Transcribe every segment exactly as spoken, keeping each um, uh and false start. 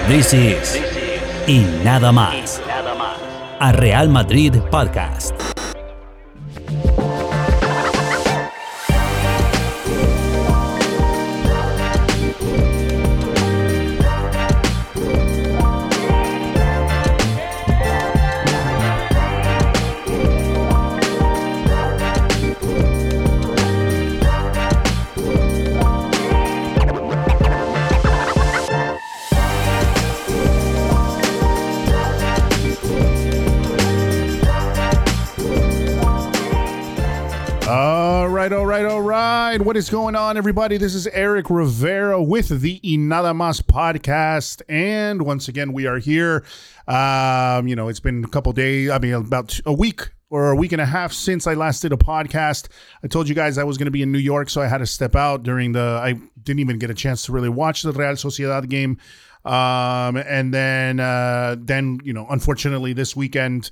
This is Y Nada Más, a Real Madrid Podcast. All right, all right, all right. What is going on, everybody? This is Eric Rivera with the Y Nada Más podcast. And once again, we are here. Um, you know, it's been a couple days, I mean, about a week or a week and a half since I last did a podcast. I told you guys I was going to be in New York, so I had to step out during the, I didn't even get a chance to really watch the Real Sociedad game. Um, and then, uh, then, you know, unfortunately this weekend,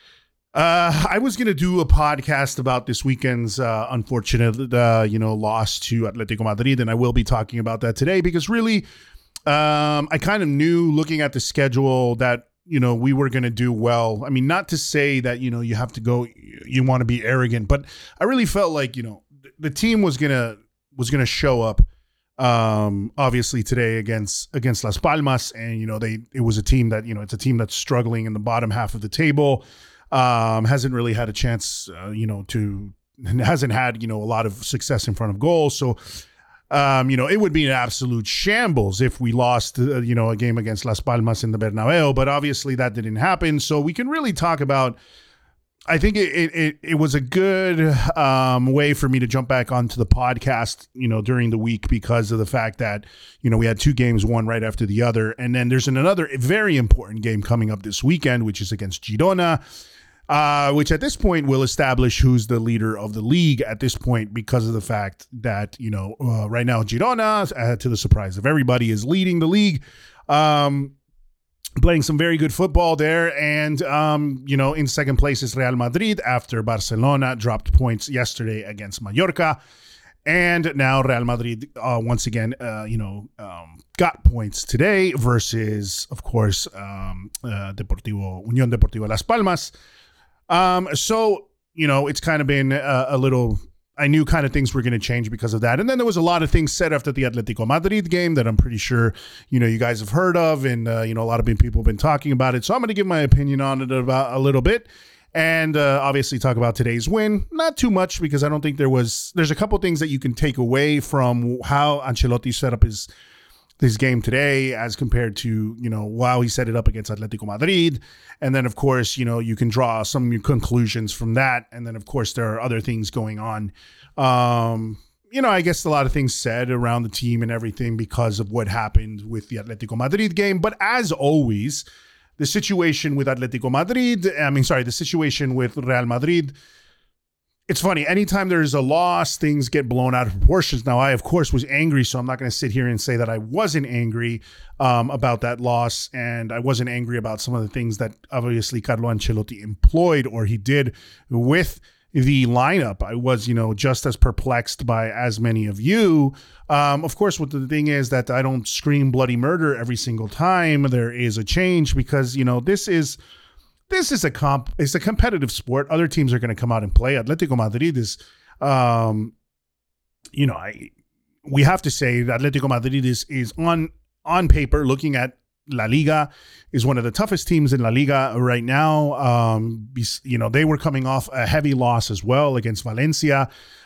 Uh, I was going to do a podcast about this weekend's uh, unfortunate, uh, you know, loss to Atletico Madrid, and I will be talking about that today because really, um, I kind of knew looking at the schedule that, you know, we were going to do well. I mean, not to say that, you know, you have to go, you want to be arrogant, but I really felt like, you know, the team was going to, was going to show up, um, obviously today against, against Las Palmas. And, you know, they, it was a team that, you know, it's a team that's struggling in the bottom half of the table. Um, hasn't really had a chance, uh, you know, to hasn't had, you know, a lot of success in front of goal. So, um, you know, it would be an absolute shambles if we lost, uh, you know, a game against Las Palmas in the Bernabeu. But obviously that didn't happen. So we can really talk about. I think it it it was a good um, way for me to jump back onto the podcast, you know, during the week because of the fact that, you know, we had two games, one right after the other, and then there's another very important game coming up this weekend, which is against Girona. Uh, which at this point will establish who's the leader of the league at this point because of the fact that, you know, uh, right now Girona, uh, to the surprise of everybody, is leading the league, um, playing some very good football there. And, um, you know, in second place is Real Madrid after Barcelona dropped points yesterday against Mallorca. And now Real Madrid, uh, once again, uh, you know, um, got points today versus, of course, um, uh, Deportivo, Unión Deportiva Las Palmas. Um, so, you know, it's kind of been a, a little, I knew kind of things were going to change because of that. And then there was a lot of things said after the Atletico Madrid game that I'm pretty sure, you know, you guys have heard of. And, uh, you know, a lot of people have been talking about it. So I'm going to give my opinion on it about a little bit and uh, obviously talk about today's win. Not too much because I don't think there was, there's a couple things that you can take away from how Ancelotti set up his this game today as compared to, you know, how he set it up against Atletico Madrid. And then, of course, you know, you can draw some conclusions from that. And then, of course, there are other things going on. Um, you know, I guess a lot of things said around the team and everything because of what happened with the Atletico Madrid game. But as always, the situation with Atletico Madrid, I mean, sorry, the situation with Real Madrid, it's funny. Anytime there's a loss, things get blown out of proportions. Now, I, of course, was angry, so I'm not going to sit here and say that I wasn't angry um, about that loss, and I wasn't angry about some of the things that obviously Carlo Ancelotti employed or he did with the lineup. I was, you know, just as perplexed by as many of you. Um, of course, what the thing is that I don't scream bloody murder every single time there is a change because, you know, this is... This is a comp. It's a competitive sport. Other teams are going to come out and play. Atletico Madrid is, um, you know, I we have to say that Atletico Madrid is is on on paper looking at La Liga is one of the toughest teams in La Liga right now. Um, you know, they were coming off a heavy loss as well against Valencia,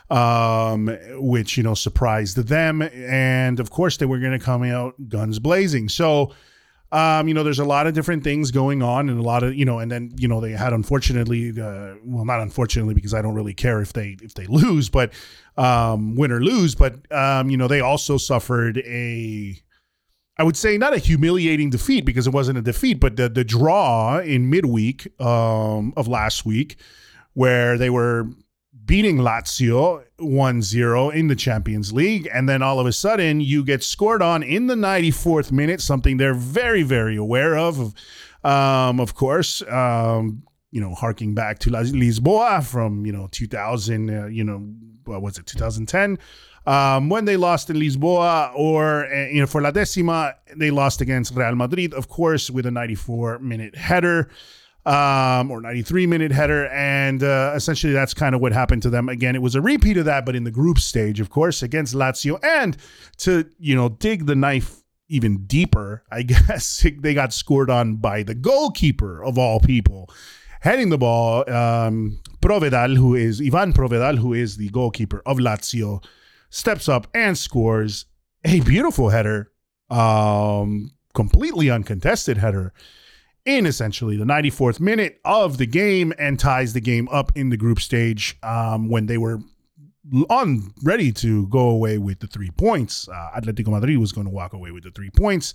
um, which you know surprised them, and of course they were going to come out guns blazing. So. Um, you know, there's a lot of different things going on and a lot of, you know, and then, you know, they had unfortunately, uh, well, not unfortunately, because I don't really care if they, if they lose, but, um, win or lose, but, um, you know, they also suffered a, I would say not a humiliating defeat because it wasn't a defeat, but the, the draw in midweek, um, of last week where they were beating Lazio one zero in the Champions League. And then all of a sudden you get scored on in the ninety-fourth minute, something they're very, very aware of. Um, of course, um, you know, harking back to Lisboa from, you know, two thousand, uh, you know, what was it, two thousand ten, um, when they lost in Lisboa, or, uh, you know, for La Décima, they lost against Real Madrid, of course, with a ninety-four minute header, um, or ninety-three minute header. And uh, essentially that's kind of what happened to them. Again, it was a repeat of that, but in the group stage, of course, against Lazio. And to, you know, dig the knife even deeper, I guess, they got scored on by the goalkeeper of all people. Heading the ball, um, Provedal, who is Ivan Provedal, who is the goalkeeper of Lazio, steps up and scores a beautiful header, um, completely uncontested header, in essentially the ninety-fourth minute of the game, and ties the game up in the group stage um, when they were on ready to go away with the three points. Uh, Atletico Madrid was going to walk away with the three points,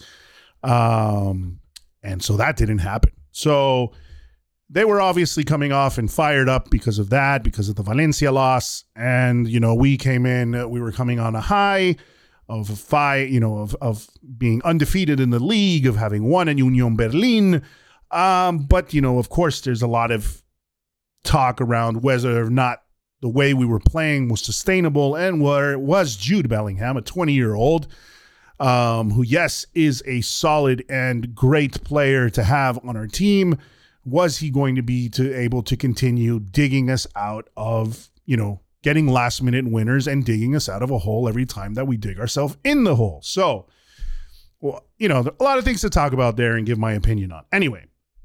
um, and so that didn't happen. So they were obviously coming off and fired up because of that, because of the Valencia loss. And, you know, we came in, we were coming on a high of a fight, you know, of, of being undefeated in the league, of having won in Union Berlin. Um, but, you know, of course, there's a lot of talk around whether or not the way we were playing was sustainable, and where it was Jude Bellingham, a twenty-year-old, um, who, yes, is a solid and great player to have on our team. Was he going to be to able to continue digging us out of, you know, getting last minute winners and digging us out of a hole every time that we dig ourselves in the hole? So, well, you know, a lot of things to talk about there and give my opinion on. Anyway,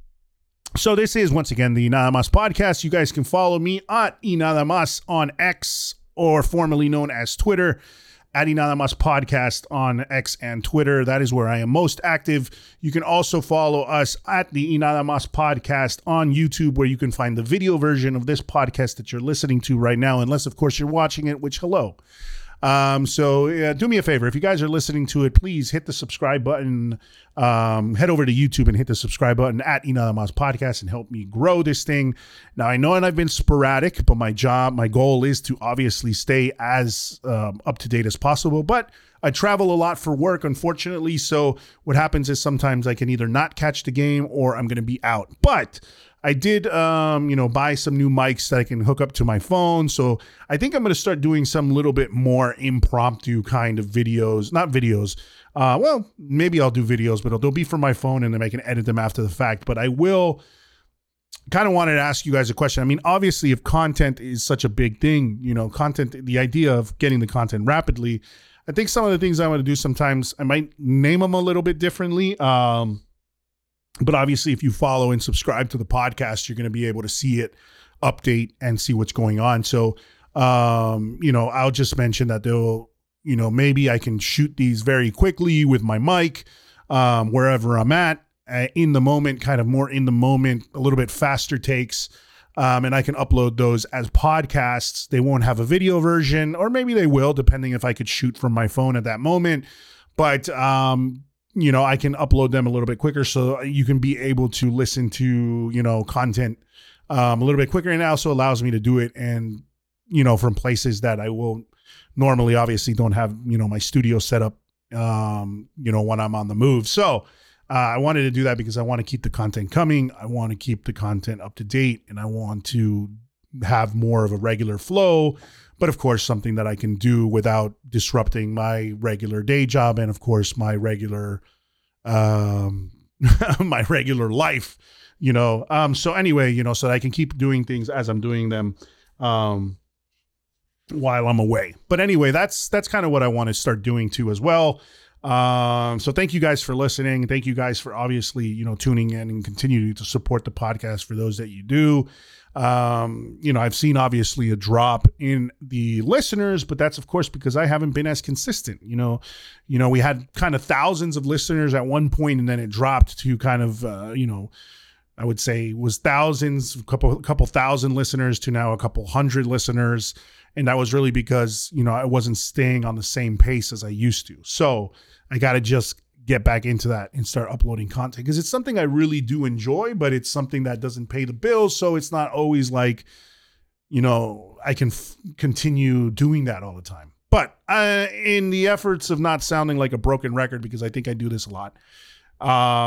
so this is, once again, the Nada Mas podcast. You guys can follow me at Nada Mas on X, or formerly known as Twitter, at Nada Mas Podcast on X and Twitter. That is where I am most active. You can also follow us at the Nada Mas Podcast on YouTube, where you can find the video version of this podcast that you're listening to right now, unless, of course, you're watching it, which, hello. Um, so uh, do me a favor. If you guys are listening to it, please hit the subscribe button. Um, head over to YouTube and hit the subscribe button at Nada Mas Podcast and help me grow this thing. Now, I know and I've been sporadic, but my job, my goal is to obviously stay as um, up to date as possible. But I travel a lot for work, unfortunately. So what happens is sometimes I can either not catch the game or I'm going to be out. But I did, um, you know, buy some new mics that I can hook up to my phone. So I think I'm going to start doing some little bit more impromptu kind of videos, not videos. Uh, well, maybe I'll do videos, but they'll be from my phone and then I can edit them after the fact. But I will kind of wanted to ask you guys a question. I mean, obviously, if content is such a big thing, you know, content, the idea of getting the content rapidly, I think some of the things I want to do sometimes, I might name them a little bit differently. Um, But obviously, if you follow and subscribe to the podcast, you're going to be able to see it, update, and see what's going on. So, um, you know, I'll just mention that they'll, you know, maybe I can shoot these very quickly with my mic, um, wherever I'm at, uh, in the moment, kind of more in the moment, a little bit faster takes. Um, and I can upload those as podcasts. They won't have a video version, or maybe they will, depending if I could shoot from my phone at that moment. But, um, you know, I can upload them a little bit quicker so you can be able to listen to, you know, content um, a little bit quicker. And it also allows me to do it and, you know, from places that I will normally obviously don't have, you know, my studio set up, um, you know, when I'm on the move. So uh, I wanted to do that because I want to keep the content coming. I want to keep the content up to date, and I want to have more of a regular flow. But of course, something that I can do without disrupting my regular day job and, of course, my regular, um, my regular life, you know. Um, so anyway, you know, so that I can keep doing things as I'm doing them, um, while I'm away. But anyway, that's that's kind of what I want to start doing too as well. Um, so thank you guys for listening. Thank you guys for obviously, you know, tuning in and continuing to support the podcast for those that you do. Um, you know, I've seen obviously a drop in the listeners, but that's of course because I haven't been as consistent. You know, you know, we had kind of thousands of listeners at one point, and then it dropped to kind of, uh, you know, I would say was thousands, a couple, couple thousand listeners to now a couple hundred listeners. And that was really because, you know, I wasn't staying on the same pace as I used to. So I got to just get back into that and start uploading content, because it's something I really do enjoy, but it's something that doesn't pay the bills. So it's not always like, you know, I can f- continue doing that all the time. But uh, in the efforts of not sounding like a broken record, because I think I do this a lot, um,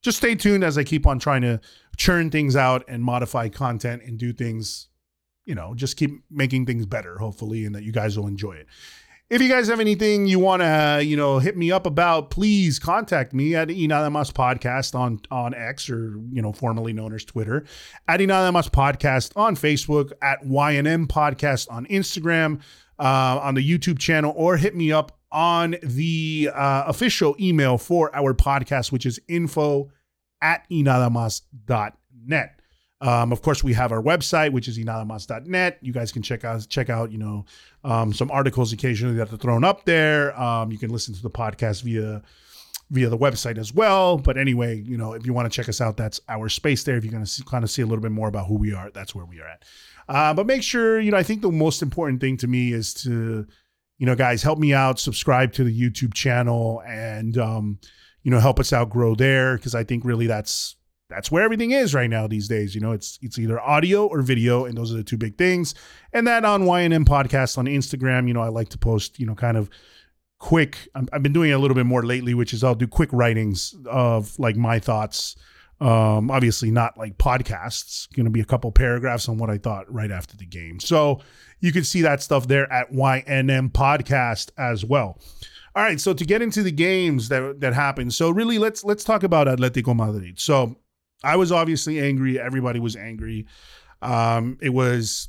just stay tuned as I keep on trying to churn things out and modify content and do things, you know, just keep making things better, hopefully, and that you guys will enjoy it. If you guys have anything you want to, you know, hit me up about, please contact me at Y Nada Más Podcast on, on X, or, you know, formerly known as Twitter, at Y Nada Más Podcast on Facebook, at Y N M Podcast on Instagram, uh, on the YouTube channel, or hit me up on the uh, official email for our podcast, which is info at y nada más dot net. Um, of course, we have our website, which is y nada más dot net. You guys can check out, check out, you know, um, some articles occasionally that are thrown up there. Um, you can listen to the podcast via, via the website as well. But anyway, you know, if you want to check us out, that's our space there. If you're going to kind of see a little bit more about who we are, that's where we are at. Uh, but make sure, you know, I think the most important thing to me is to, you know, guys, help me out, subscribe to the YouTube channel, and, um, you know, help us out grow there. Cause I think really that's, that's where everything is right now these days. You know, it's, it's either audio or video, and those are the two big things. And that on Y N M Podcast on Instagram, you know, I like to post, you know, kind of quick, I'm, I've been doing it a little bit more lately, which is I'll do quick writings of like my thoughts. Um, obviously not like podcasts, going to be a couple paragraphs on what I thought right after the game. So you can see that stuff there at Y N M Podcast as well. All right. So to get into the games that, that happened. So really let's, let's talk about Atletico Madrid. So I was obviously angry. Everybody was angry. Um, it was,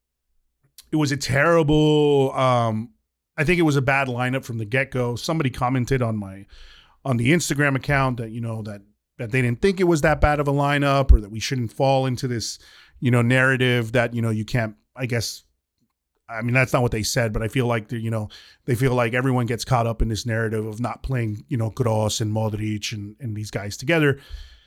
it was a terrible, um, I think it was a bad lineup from the get-go. Somebody commented on my, on the Instagram account that, you know, that, that they didn't think it was that bad of a lineup, or that we shouldn't fall into this, you know, narrative that, you know, you can't, I guess, I mean, that's not what they said, but I feel like, you know, they feel like everyone gets caught up in this narrative of not playing, you know, Kroos and Modric and, and these guys together.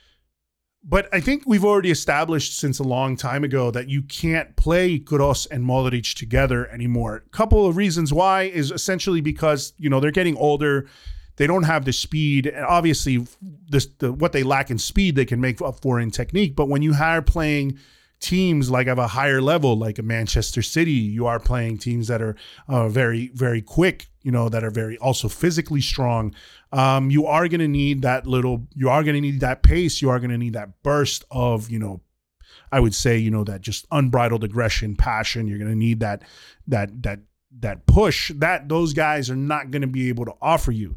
But I think we've already established since a long time ago that you can't play Kroos and Modric together anymore. A couple of reasons why is essentially because, you know, they're getting older. They don't have the speed, and obviously this, the, what they lack in speed, they can make up for in technique. But when you are playing teams like of a higher level, like a Manchester City, you are playing teams that are uh, very, very quick, you know, that are very also physically strong. Um, you are going to need that little, you are going to need that pace. You are going to need that burst of, you know, I would say, you know, that just unbridled aggression, passion. You're going to need that, that, that, that push that those guys are not going to be able to offer you.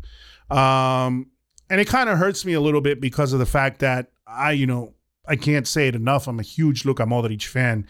Um, and it kind of hurts me a little bit because of the fact that I, you know, I can't say it enough. I'm a huge Luka Modric fan.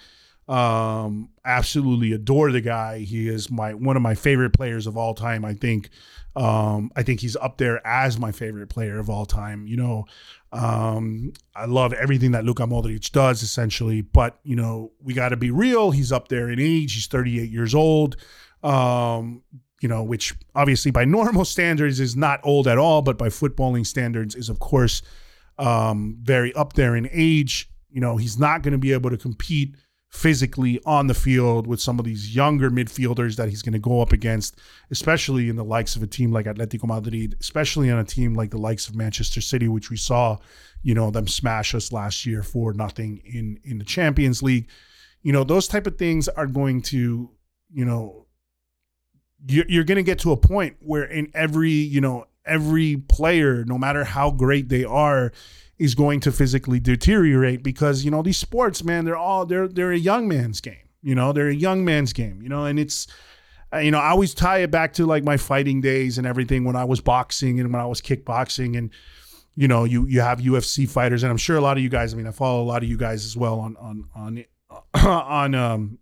Um, absolutely adore the guy. He is my, one of my favorite players of all time. I think, um, I think he's up there as my favorite player of all time. You know, um, I love everything that Luka Modric does essentially, but you know, we got to be real. He's up there in age. He's thirty-eight years old. Um, you know, which obviously by normal standards is not old at all, but by footballing standards is of course, um, very up there in age. You know, he's not going to be able to compete physically on the field with some of these younger midfielders that he's going to go up against, especially in the likes of a team like Atletico Madrid, especially on a team like the likes of Manchester City, which we saw, you know, them smash us last year for nothing in, in the Champions League. You know, those type of things are going to, you know, you're, you're going to get to a point where in every, you know, every player, no matter how great they are, is going to physically deteriorate because, you know, these sports, man, they're all, they're, they're a young man's game, you know, they're a young man's game, you know, and it's, uh, you know, I always tie it back to like my fighting days and everything when I was boxing and when I was kickboxing, and, you know, you, you have U F C fighters, and I'm sure a lot of you guys, I mean, I follow a lot of you guys as well on, on, on, on, um,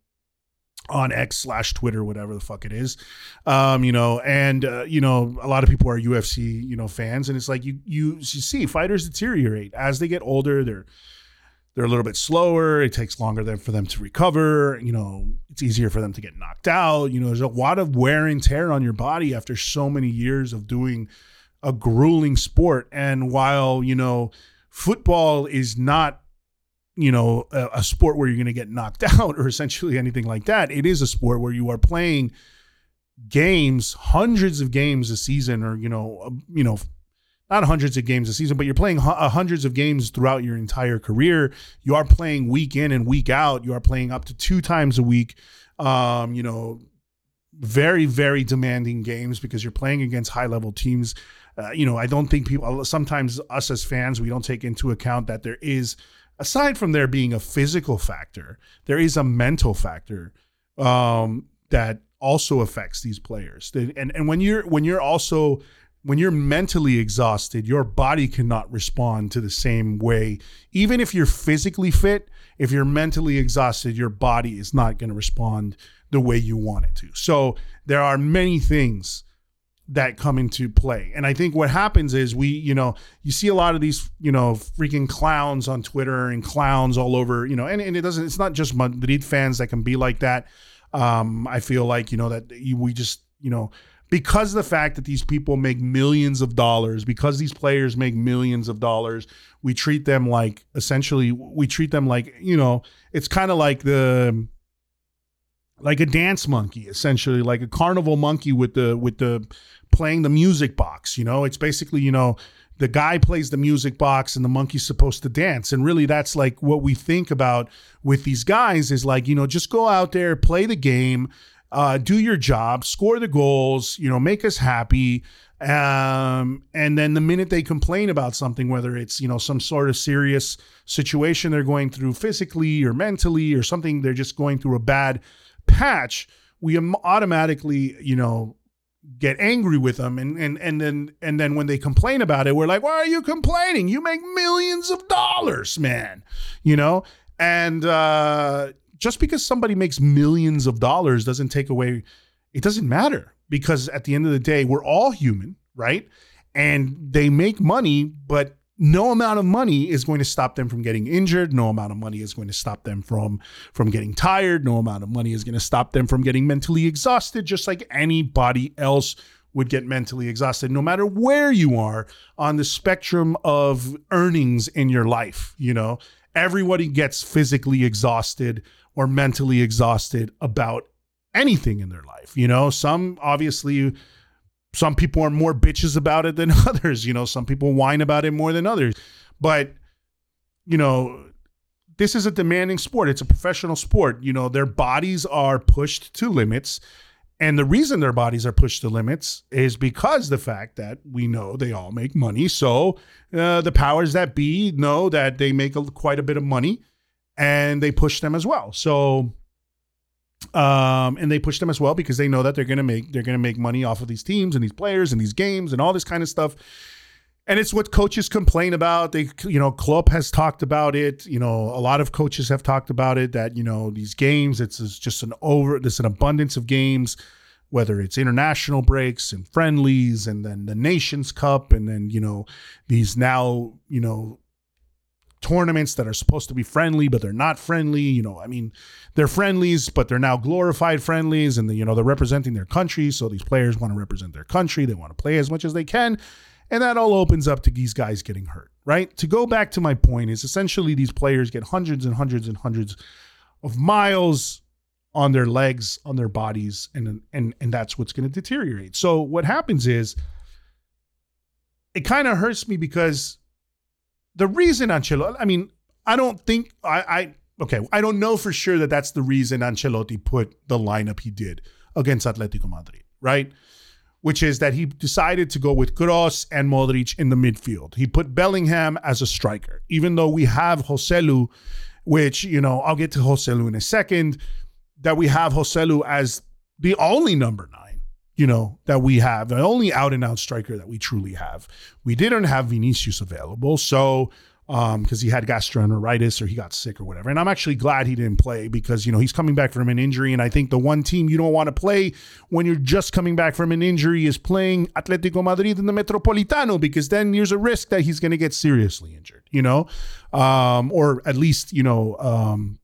on X slash Twitter, whatever the fuck it is. Um, you know, and, uh, you know, a lot of people are U F C, you know, fans, and it's like, you, you, you see fighters deteriorate as they get older. They're, they're a little bit slower. It takes longer than for them to recover. You know, it's easier for them to get knocked out. You know, there's a lot of wear and tear on your body after so many years of doing a grueling sport. And while, you know, football is not, you know, a, a sport where you're going to get knocked out or essentially anything like that. It is a sport where you are playing games, hundreds of games a season, or, you know, uh, you know, not hundreds of games a season, but you're playing hu- uh, hundreds of games throughout your entire career. You are playing week in and week out. You are playing up to two times a week. Um, you know, very, very demanding games because you're playing against high level teams uh, you know, I don't think people, sometimes us as fans, we don't take into account that there is, aside from there being a physical factor, there is a mental factor um, that also affects these players. And and when you're when you're also when you're mentally exhausted, your body cannot respond to the same way. Even if you're physically fit, if you're mentally exhausted, your body is not going to respond the way you want it to. So there are many things that come into play. And I think what happens is we, you know, you see a lot of these, you know, freaking clowns on Twitter and clowns all over, you know, and, and it doesn't, it's not just Madrid fans that can be like that. Um, I feel like, you know, that we just, you know, because of the fact that these people make millions of dollars, because these players make millions of dollars, we treat them like, essentially, we treat them like, you know, it's kind of like the, like a dance monkey, essentially, like a carnival monkey with the, with the playing the music box, you know, it's basically, you know, the guy plays the music box and the monkey's supposed to dance. And really that's like what we think about with these guys is like, you know, just go out there, play the game, uh, do your job, score the goals, you know, make us happy. Um, and then the minute they complain about something, whether it's, you know, some sort of serious situation they're going through physically or mentally or something, they're just going through a bad patch, we automatically, you know, get angry with them. And, and, and then, and then when they complain about it, we're like, why are you complaining? You make millions of dollars, man, you know? And, uh, just because somebody makes millions of dollars doesn't take away, it doesn't matter, because at the end of the day, we're all human, right? And they make money, but no amount of money is going to stop them from getting injured. No amount of money is going to stop them from, from getting tired. No amount of money is going to stop them from getting mentally exhausted, just like anybody else would get mentally exhausted, no matter where you are on the spectrum of earnings in your life. You know, everybody gets physically exhausted or mentally exhausted about anything in their life. You know, some obviously, some people are more bitches about it than others. You know, some people whine about it more than others. But, you know, this is a demanding sport. It's a professional sport. You know, their bodies are pushed to limits. And the reason their bodies are pushed to limits is because the fact that we know they all make money. So uh, the powers that be know that they make a, quite a bit of money, and they push them as well. So, um, and they push them as well because they know that they're going to make, they're going to make money off of these teams and these players and these games and all this kind of stuff. And it's what coaches complain about. They, you know, Klopp has talked about it. You know, a lot of coaches have talked about it, that, you know, these games, it's, it's just an over, there's an abundance of games, whether it's international breaks and friendlies and then the Nations Cup. And then, you know, these now, you know, tournaments that are supposed to be friendly, but they're not friendly. You know, I mean, they're friendlies, but they're now glorified friendlies, and the, you know, they're representing their country. So these players want to represent their country. They want to play as much as they can. And that all opens up to these guys getting hurt, right? To go back to my point is essentially these players get hundreds and hundreds and hundreds of miles on their legs, on their bodies, and, and, and that's what's going to deteriorate. So what happens is it kind of hurts me because the reason Ancelotti, I mean, I don't think, I, I, okay, I don't know for sure that that's the reason Ancelotti put the lineup he did against Atletico Madrid, right? Which is that he decided to go with Kroos and Modric in the midfield. He put Bellingham as a striker, even though we have Joselu, which, you know, I'll get to Joselu in a second, that we have Joselu as the only number nine, you know, that we have, the only out and out striker that we truly have. We didn't have Vinicius available. So, um, because he had gastroenteritis or he got sick or whatever. And I'm actually glad he didn't play because, you know, he's coming back from an injury. And I think the one team you don't want to play when you're just coming back from an injury is playing Atletico Madrid in the Metropolitano, because then there's a risk that he's going to get seriously injured, you know, um, or at least, you know, um,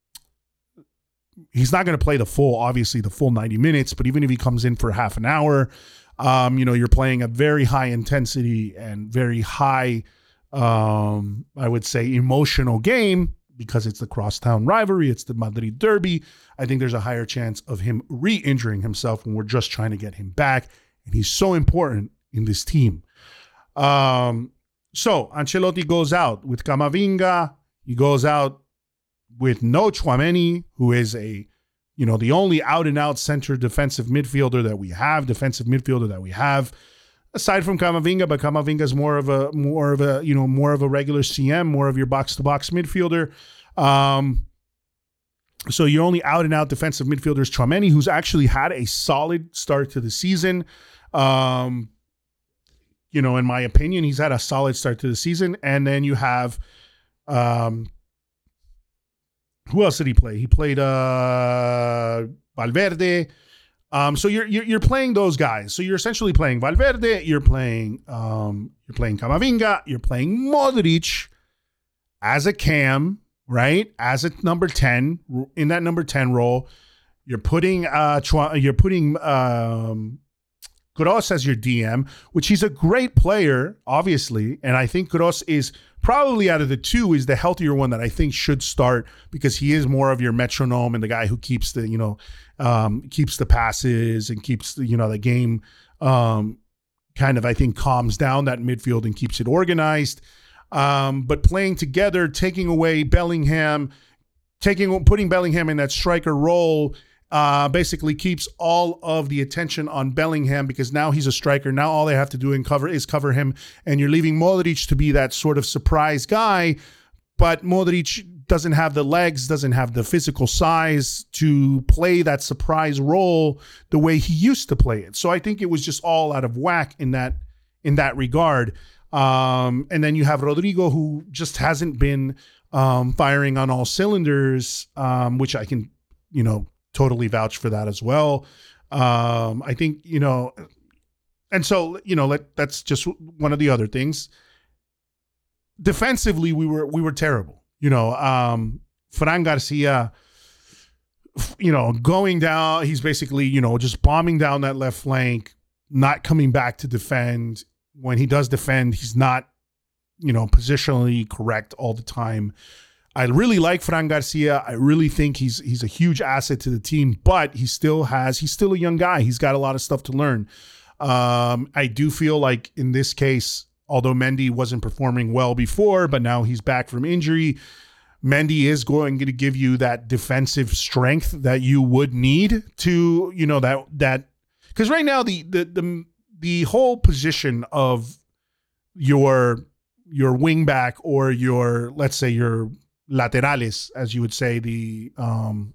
he's not going to play the full, obviously the full ninety minutes, but even if he comes in for half an hour, um, you know, you're playing a very high intensity and very high, um, I would say, emotional game because it's the crosstown rivalry. It's the Madrid derby. I think there's a higher chance of him re-injuring himself when we're just trying to get him back. And he's so important in this team. Um, so Ancelotti goes out with Camavinga. He goes out with no Tchouaméni, who is a, you know, the only out and out center defensive midfielder that we have, defensive midfielder that we have. aside from Camavinga, but Camavinga is more of a more of a you know more of a regular C M, more of your box to box midfielder. Um, so your only out and out defensive midfielder is Tchouaméni, who's actually had a solid start to the season. Um, you know, in my opinion, he's had a solid start to the season. And then you have, um, who else did he play? He played uh, Valverde. Um, so you're, you're you're playing those guys. So you're essentially playing Valverde. You're playing um, you're playing Camavinga. You're playing Modric as a cam, right? As a number ten in that number ten role. You're putting uh, you're putting um, Kroos as your D M, which he's a great player, obviously, and I think Kroos is probably out of the two is the healthier one that I think should start because he is more of your metronome and the guy who keeps the you know um, keeps the passes and keeps the, you know the game um, kind of I think calms down that midfield and keeps it organized. Um, but playing together, taking away Bellingham, taking putting Bellingham in that striker role. Uh, basically keeps all of the attention on Bellingham because now he's a striker. Now all they have to do and cover is cover him, and you're leaving Modric to be that sort of surprise guy. But Modric doesn't have the legs, doesn't have the physical size to play that surprise role the way he used to play it. So I think it was just all out of whack in that in that regard. Um, and then you have Rodrigo, who just hasn't been um, firing on all cylinders, um, which I can, you know. Totally vouch for that as well. Um, I think, you know, and so, you know, let, that's just one of the other things. Defensively, we were, we were terrible, you know, um, Fran Garcia, you know, going down, he's basically, you know, just bombing down that left flank, not coming back to defend. When he does defend, he's not, you know, positionally correct all the time. I really like Fran Garcia. I really think he's he's a huge asset to the team, but he still has he's still a young guy. He's got a lot of stuff to learn. Um, I do feel like in this case, although Mendy wasn't performing well before, but now he's back from injury, Mendy is going to give you that defensive strength that you would need to, you know, that that because right now the the the the whole position of your your wing back or your let's say your laterales, as you would say, the um,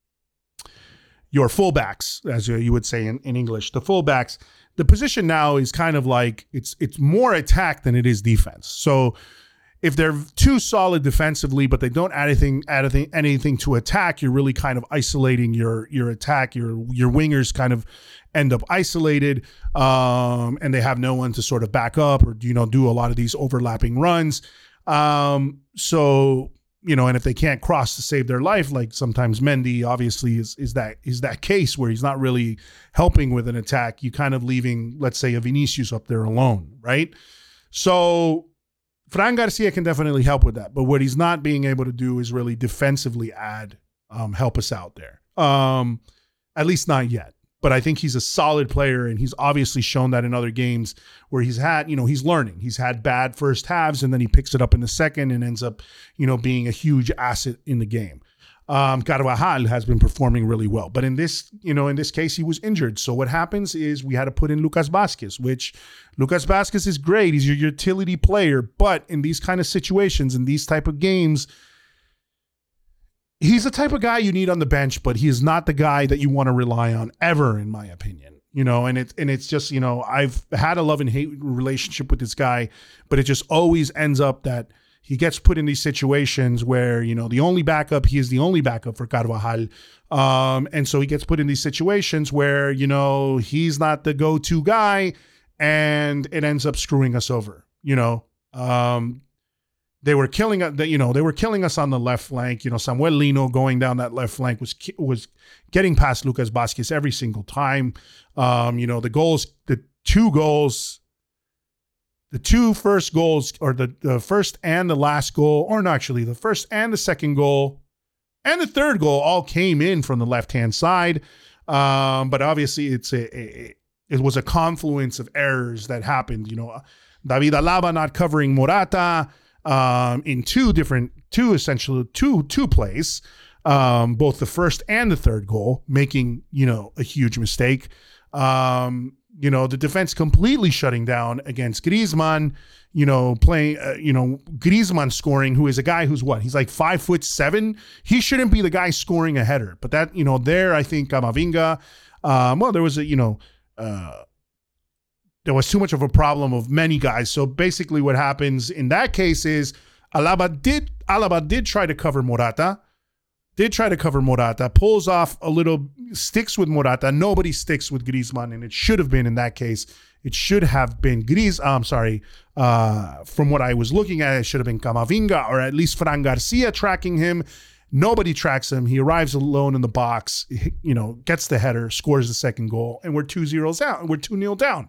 your fullbacks, as you would say in, in English, the fullbacks. The position now is kind of like it's it's more attack than it is defense. So if they're too solid defensively, but they don't add anything, add anything, anything to attack, you're really kind of isolating your your attack. Your your wingers kind of end up isolated, um, and they have no one to sort of back up or you know do a lot of these overlapping runs. Um, so. You know, and if they can't cross to save their life, like sometimes Mendy obviously is is that is that case where he's not really helping with an attack. You kind of leaving, let's say, a Vinicius up there alone, right? So Fran Garcia can definitely help with that, but what he's not being able to do is really defensively add, um, help us out there. Um, at least not yet. But I think he's a solid player, and he's obviously shown that in other games where he's had, you know, he's learning. He's had bad first halves, and then he picks it up in the second and ends up, you know, being a huge asset in the game. Um, Carvajal has been performing really well. But in this, you know, in this case, he was injured. So what happens is we had to put in Lucas Vázquez, which Lucas Vázquez is great. He's your utility player. But in these kind of situations, in these type of games, he's the type of guy you need on the bench, but he is not the guy that you want to rely on ever, in my opinion. You know, and it's and it's just, you know, I've had a love and hate relationship with this guy, but it just always ends up that he gets put in these situations where, you know, the only backup, he is the only backup for Carvajal. Um, and so he gets put in these situations where, you know, he's not the go-to guy, and it ends up screwing us over, you know. Um, They were killing us, you know, they were killing us on the left flank. You know, Samuel Lino going down that left flank was was getting past Lucas Vázquez every single time. Um, you know, the goals, the two goals, the two first goals, or the, the first and the last goal, or no, actually the first and the second goal and the third goal all came in from the left-hand side. Um, but obviously it's a, a it was a confluence of errors that happened. You know, David Alaba not covering Morata, Um, in two different, two essentially two two plays, um, both the first and the third goal, making you know a huge mistake. Um, You know, the defense completely shutting down against Griezmann, you know, playing, uh, you know, Griezmann scoring, who is a guy who's what? He's like five foot seven. He shouldn't be the guy scoring a header. But that, you know, there, I think Camavinga, um, well, there was a, you know, uh, there was too much of a problem of many guys. So basically what happens in that case is Alaba did, Alaba did try to cover Morata. Did try to cover Morata, pulls off a little, sticks with Morata. Nobody sticks with Griezmann, and it should have been in that case. It should have been Griez. Uh, I'm sorry. Uh, from what I was looking at, it should have been Camavinga or at least Fran Garcia tracking him. Nobody tracks him. He arrives alone in the box, you know, gets the header, scores the second goal, and we're two zeros down. We're two nil down.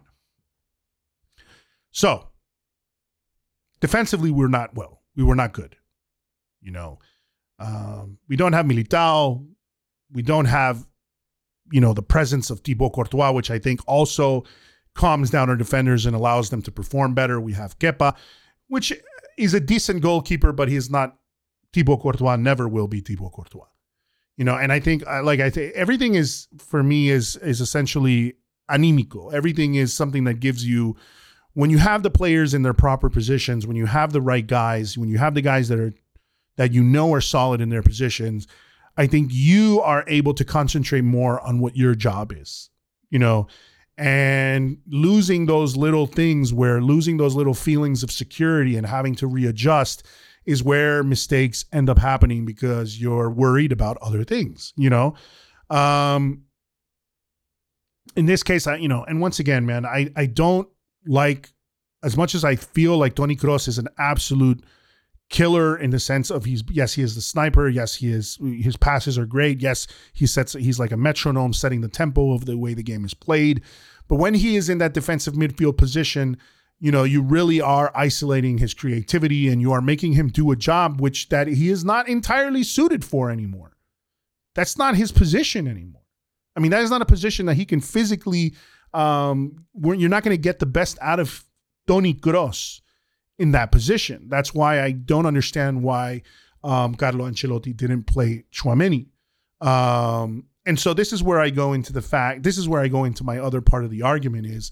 So, defensively, we're not well. We were not good, you know. Um, we don't have Militao. We don't have, you know, the presence of Thibaut Courtois, which I think also calms down our defenders and allows them to perform better. We have Kepa, which is a decent goalkeeper, but he is not Thibaut Courtois. Never will be Thibaut Courtois. You know, and I think, like I think, everything is for me is is essentially animico. Everything is something that gives you, when you have the players in their proper positions, when you have the right guys, when you have the guys that are that you know are solid in their positions, I think you are able to concentrate more on what your job is, you know, and losing those little things where losing those little feelings of security and having to readjust is where mistakes end up happening because you're worried about other things, you know. Um, in this case, I, you know, and once again, man, I, I don't like, as much as I feel like Toni Kroos is an absolute killer in the sense of he's, yes, he is the sniper. Yes, he is. His passes are great. Yes, he sets, he's like a metronome setting the tempo of the way the game is played. But when he is in that defensive midfield position, you know, you really are isolating his creativity and you are making him do a job which that he is not entirely suited for anymore. That's not his position anymore. I mean, that is not a position that he can physically, um, where you're not going to get the best out of Toni Kroos in that position. That's why I don't understand why um, Carlo Ancelotti didn't play Tchouaméni. Um, and so this is where I go into the fact, this is where I go into my other part of the argument is,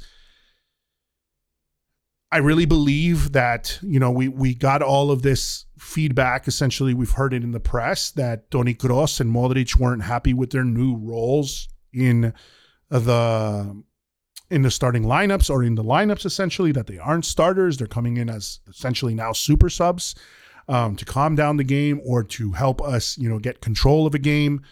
I really believe that, you know, we we got all of this feedback. Essentially, we've heard it in the press that Toni Kroos and Modric weren't happy with their new roles in the in the starting lineups or in the lineups, essentially, that they aren't starters. They're coming in as essentially now super subs um, to calm down the game or to help us, you know, get control of a game.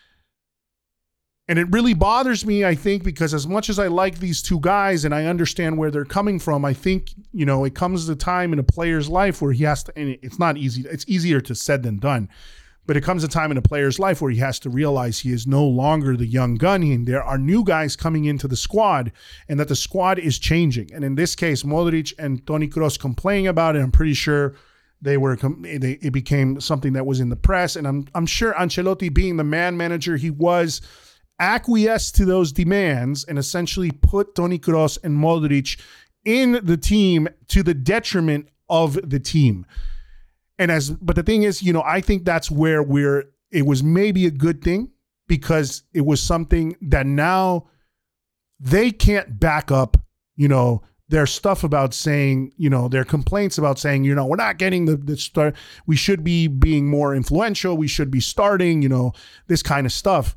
And it really bothers me, I think, because as much as I like these two guys and I understand where they're coming from, I think, you know, it comes to a time in a player's life where he has to, and it's not easy, it's easier to said than done, but it comes a time in a player's life where he has to realize he is no longer the young gun, and there are new guys coming into the squad and that the squad is changing. And in this case, Modric and Toni Kroos complaining about it, I'm pretty sure they were, they, it became something that was in the press. And I'm, I'm sure Ancelotti, being the man manager he was, acquiesced to those demands and essentially put Toni Kroos and Modric in the team to the detriment of the team. And as, but the thing is, you know, I think that's where we're, it was maybe a good thing because it was something that now they can't back up, you know, their stuff about saying, you know, their complaints about saying, you know, we're not getting the, the start. We should be being more influential. We should be starting, you know, this kind of stuff.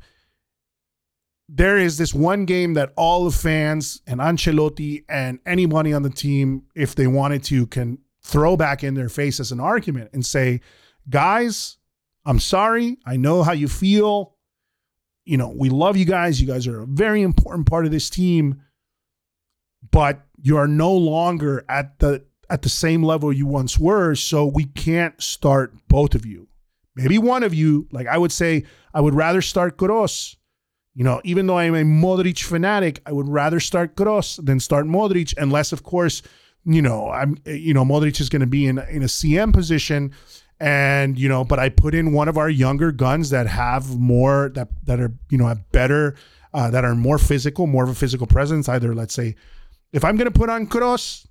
There is this one game that all the fans and Ancelotti and anybody on the team, if they wanted to, can throw back in their face as an argument and say, guys, I'm sorry. I know how you feel. You know, we love you guys. You guys are a very important part of this team, but you are no longer at the at the same level you once were, so we can't start both of you. Maybe one of you, like I would say, I would rather start Kroos. You know, even though I'm a Modric fanatic, I would rather start Kroos than start Modric, unless, of course, you know, I'm, you know, Modric is going to be in in a C M position, and you know, but I put in one of our younger guns that have more that that are you know have better uh, that are more physical, more of a physical presence. Either, let's say, if I'm going to put on Kroos,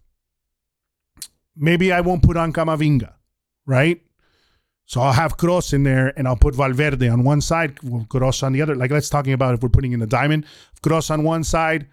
maybe I won't put on Camavinga, right? So I'll have Kroos in there and I'll put Valverde on one side, Kroos on the other. Like let's talking about if we're putting in the diamond, Kroos on one side,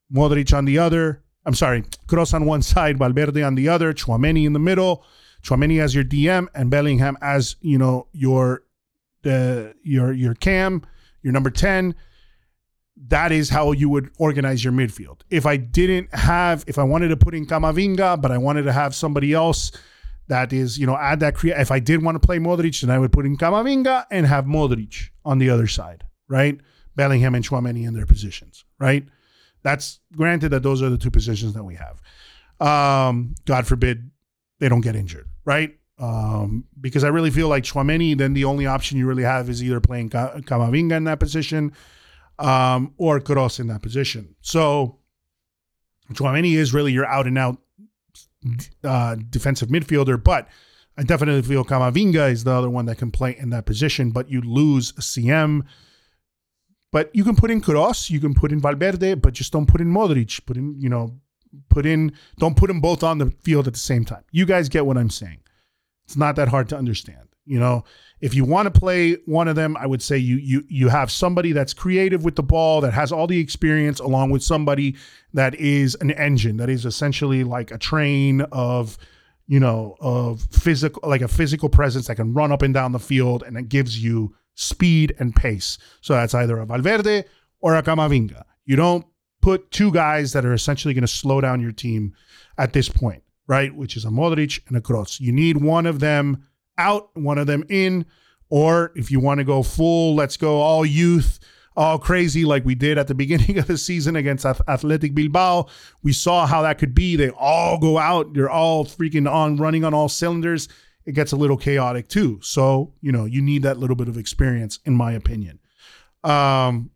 Modric on the other. I'm sorry, Kroos on one side, Valverde on the other, Tchouaméni in the middle, Tchouaméni as your D M, and Bellingham as, you know, your the your your cam, your number ten. That is how you would organize your midfield. If I didn't have, if I wanted to put in Camavinga, but I wanted to have somebody else that is, you know, add that, crea- if I did want to play Modric, then I would put in Camavinga and have Modric on the other side, right? Bellingham and Tchouaméni in their positions, right? That's granted that those are the two positions that we have. Um, God forbid they don't get injured, right? Um, because I really feel like Tchouaméni, then the only option you really have is either playing Camavinga in that position um, or Kroos in that position. So Tchouaméni is really your out and out uh, defensive midfielder, but I definitely feel Camavinga is the other one that can play in that position, but you lose C M. But you can put in Kroos, you can put in Valverde, but just don't put in Modric. Put in, you know, put in, don't put them both on the field at the same time. You guys get what I'm saying. It's not that hard to understand. You know, if you want to play one of them, I would say you you you have somebody that's creative with the ball, that has all the experience, along with somebody that is an engine, that is essentially like a train of, you know, of physical, like a physical presence that can run up and down the field, and it gives you speed and pace. So that's either a Valverde or a Camavinga. You don't put two guys that are essentially going to slow down your team at this point, right? Which is a Modric and a Kroos. You need one of them out, one of them in, or if you want to go full, let's go all youth, all crazy like we did at the beginning of the season against Athletic Bilbao. We saw how that could be. They all go out. They're all freaking on, running on all cylinders. It gets a little chaotic too. So, you know, you need that little bit of experience, in my opinion. Um,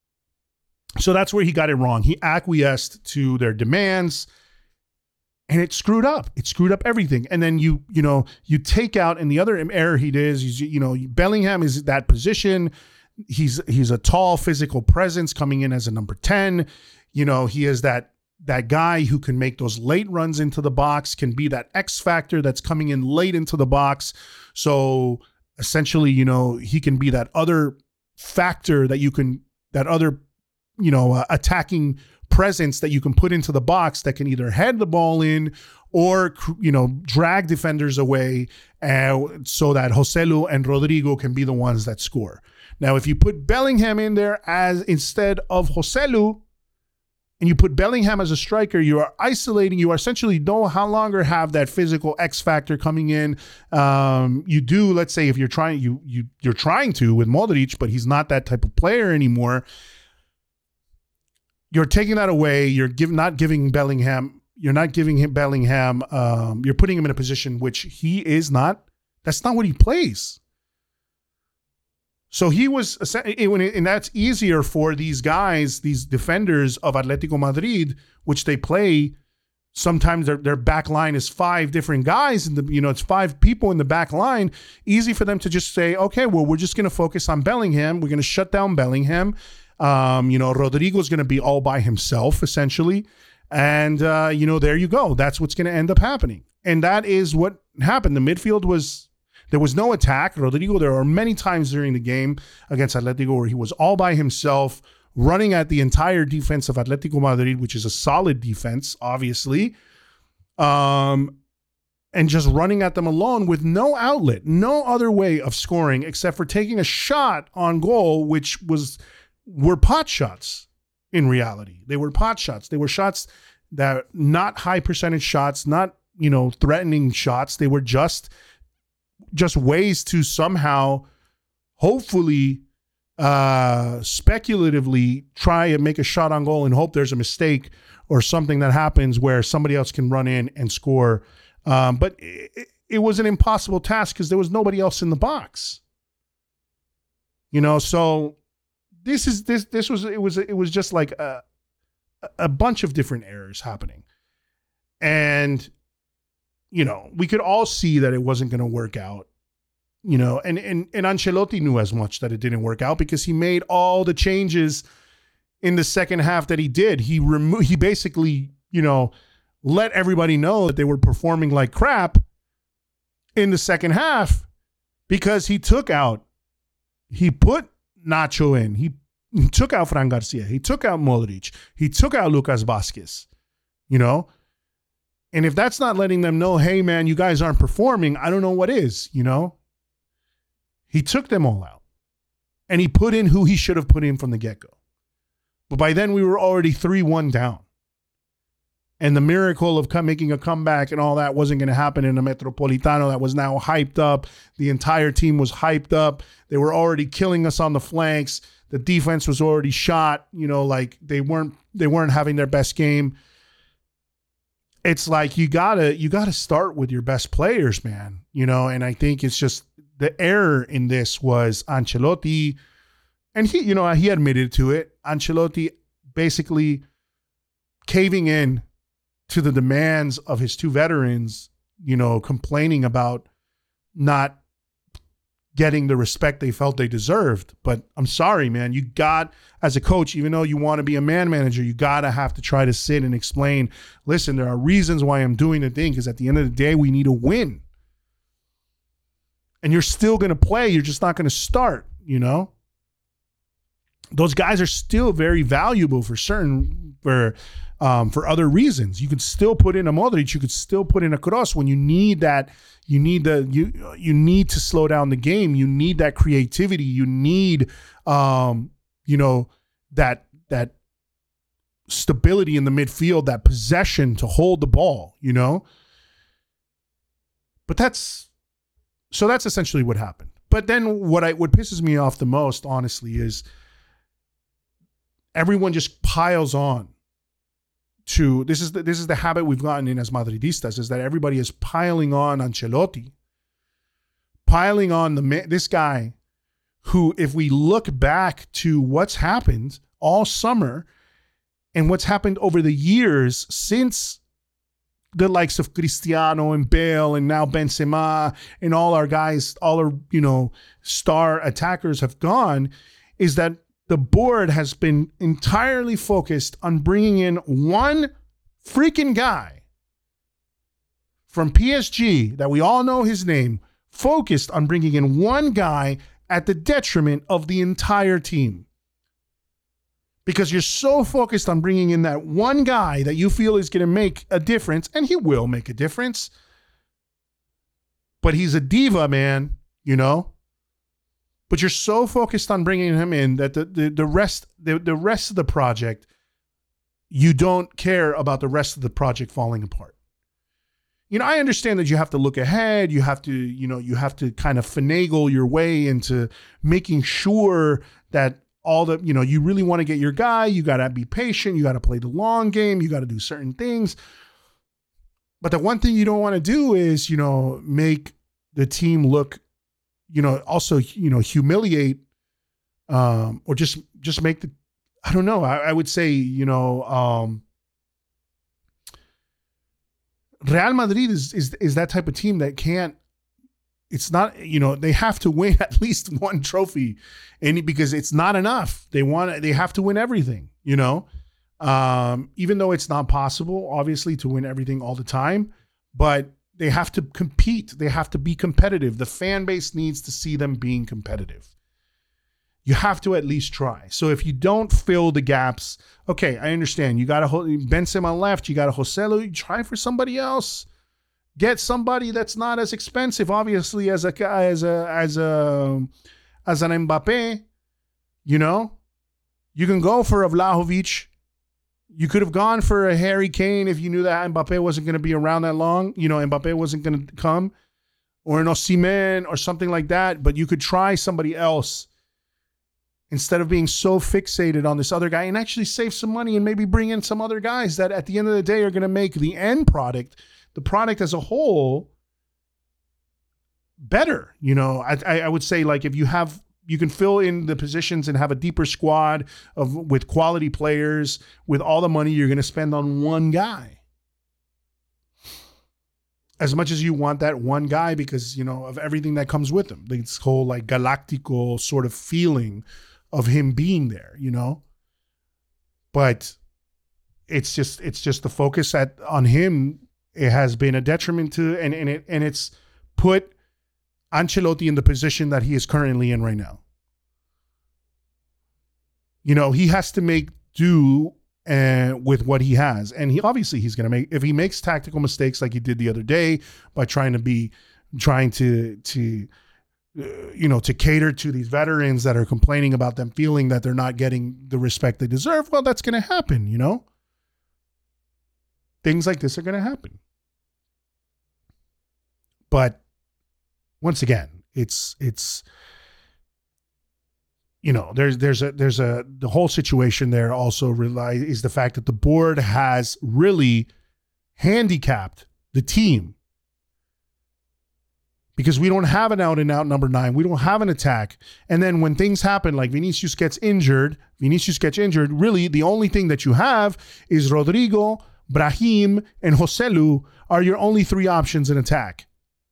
so that's where he got it wrong. He acquiesced to their demands, and it screwed up. It screwed up everything. And then you, you know, you take out, and the other error he did is, you know, Bellingham is that position. He's he's a tall physical presence coming in as a number ten. You know, he is that that guy who can make those late runs into the box, can be that X factor that's coming in late into the box. So essentially, you know, he can be that other factor that you can, that other, you know, uh, attacking presence that you can put into the box that can either head the ball in or, you know, drag defenders away uh, so that Joselu and Rodrigo can be the ones that score. Now, if you put Bellingham in there as instead of Joselu, and you put Bellingham as a striker, you are isolating, you are essentially no how longer have that physical X factor coming in. Um, you do, let's say if you're trying, you, you, you're trying to with Modric, but he's not that type of player anymore. You're taking that away. You're give, not giving Bellingham, you're not giving him Bellingham, um, you're putting him in a position which he is not, that's not what he plays. So he was, and that's easier for these guys, these defenders of Atletico Madrid, which they play. Sometimes their, their back line is five different guys, and the, you know, it's five people in the back line. Easy for them to just say, okay, well, we're just going to focus on Bellingham. We're going to shut down Bellingham. Um, you know, Rodrigo's going to be all by himself, essentially. And, uh, you know, there you go. That's what's going to end up happening. And that is what happened. The midfield was... There was no attack. Rodrigo, there are many times during the game against Atletico where he was all by himself, running at the entire defense of Atletico Madrid, which is a solid defense, obviously, um, and just running at them alone with no outlet, no other way of scoring except for taking a shot on goal, which was were pot shots in reality. They were pot shots. They were shots that not high percentage shots, not, you know, threatening shots. They were just... just ways to somehow, hopefully, uh, speculatively try and make a shot on goal and hope there's a mistake or something that happens where somebody else can run in and score. Um, but it, it was an impossible task because there was nobody else in the box. You know, so this is this this was it was it was just like a a bunch of different errors happening, and. You know, we could all see that it wasn't going to work out, you know, and, and, and Ancelotti knew as much that it didn't work out because he made all the changes in the second half that he did. He remo- he basically, you know, let everybody know that they were performing like crap in the second half because he took out, he put Nacho in, he, he took out Fran Garcia. He took out Modric. He took out Lucas Vazquez, you know? And if that's not letting them know, hey, man, you guys aren't performing, I don't know what is, you know? He took them all out. And he put in who he should have put in from the get-go. But by then, we were already three one down. And the miracle of come, making a comeback and all that wasn't going to happen in a Metropolitano that was now hyped up. The entire team was hyped up. They were already killing us on the flanks. The defense was already shot. You know, like they weren't they weren't having their best game. It's like you gotta you gotta start with your best players, man. You know, and I think it's just the error in this was Ancelotti, and he, you know, he admitted to it. Ancelotti basically caving in to the demands of his two veterans, you know, complaining about not getting the respect they felt they deserved. But I'm sorry, man, you got, as a coach, even though you want to be a man manager, you got to have to try to sit and explain, listen, there are reasons why I'm doing the thing, because at the end of the day, we need a win. And you're still going to play. You're just not going to start, you know? Those guys are still very valuable for certain, for um, for other reasons. You could still put in a Modric. You could still put in a Kroos when you need that. You need the you you need to slow down the game. You need that creativity. You need um, you know that that stability in the midfield, that possession to hold the ball. You know, but that's so that's essentially what happened. But then what I what pisses me off the most, honestly, is everyone just piles on to this is the, this is the habit we've gotten in as Madridistas, is that everybody is piling on Ancelotti, piling on the this guy who, if we look back to what's happened all summer and what's happened over the years since the likes of Cristiano and Bale and now Benzema and all our guys, all our, you know, star attackers have gone, is that the board has been entirely focused on bringing in one freaking guy from P S G that we all know his name, focused on bringing in one guy at the detriment of the entire team. Because you're so focused on bringing in that one guy that you feel is going to make a difference, and he will make a difference. But he's a diva, man, you know? But you're so focused on bringing him in that the, the, the rest the, the rest of the project, you don't care about the rest of the project falling apart. You know, I understand that you have to look ahead. You have to, you know, you have to kind of finagle your way into making sure that all the, you know, you really want to get your guy. You got to be patient. You got to play the long game. You got to do certain things. But the one thing you don't want to do is, you know, make the team look, you know, also, you know, humiliate um, or just just make the, I don't know, I, I would say, you know, um, Real Madrid is, is is that type of team that can't, it's not, you know, they have to win at least one trophy, and because it's not enough. They want, they have to win everything, you know, um, even though it's not possible, obviously, to win everything all the time, but they have to compete. They have to be competitive. The fan base needs to see them being competitive. You have to at least try. So if you don't fill the gaps, okay, I understand. You got to Benzema left. You got to Joselu. You try for somebody else. Get somebody that's not as expensive, obviously, as a as a as a as an Mbappe. You know, you can go for a Vlahovic. You could have gone for a Harry Kane if you knew that Mbappe wasn't going to be around that long. You know, Mbappe wasn't going to come, or an Osimhen or something like that. But you could try somebody else instead of being so fixated on this other guy, and actually save some money and maybe bring in some other guys that at the end of the day are going to make the end product, the product as a whole, better. You know, I, I, I would say, like, if you have, you can fill in the positions and have a deeper squad of with quality players with all the money you're going to spend on one guy. As much as you want that one guy because, you know, of everything that comes with him. This whole like galactical sort of feeling of him being there, you know. But it's just it's just the focus at on him. It has been a detriment to and, and it and it's put Ancelotti in the position that he is currently in right now. You know, he has to make do and with what he has. And he obviously he's going to make, if he makes tactical mistakes like he did the other day by trying to be, trying to, to, uh, you know, to cater to these veterans that are complaining about them feeling that they're not getting the respect they deserve. Well, that's going to happen, you know, things like this are going to happen. But once again, it's, it's, you know, there's there's a there's a the whole situation there also rely is the fact that the board has really handicapped the team because we don't have an out and out number nine. We don't have an attack. And then when things happen, like Vinicius gets injured, Vinicius gets injured. Really, the only thing that you have is Rodrigo, Brahim, and Joselu are your only three options in attack.